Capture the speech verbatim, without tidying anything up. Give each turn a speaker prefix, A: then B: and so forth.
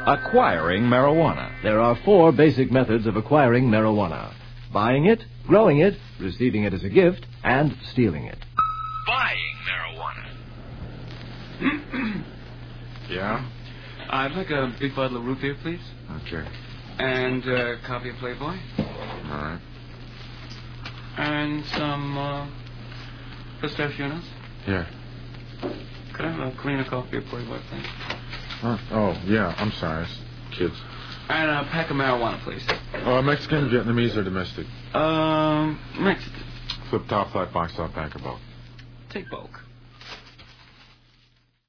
A: acquiring marijuana.
B: There are four basic methods of acquiring marijuana: buying it, growing it, receiving it as a gift, and stealing it.
A: Buying marijuana.
C: Yeah?
D: I'd like a big bottle of root beer, please.
C: Okay.
D: And a copy of Playboy.
C: All right.
D: And some uh, pistachio nuts.
C: Yeah.
D: Could I have a cleaner copy of Playboy, please?
C: Huh? Oh, yeah, I'm sorry. It's kids.
D: And a pack of marijuana, please.
C: Uh, Mexican, Vietnamese, or domestic?
D: Um, Mexican.
C: Flip top, flat box top, pack of bulk.
D: Take bulk.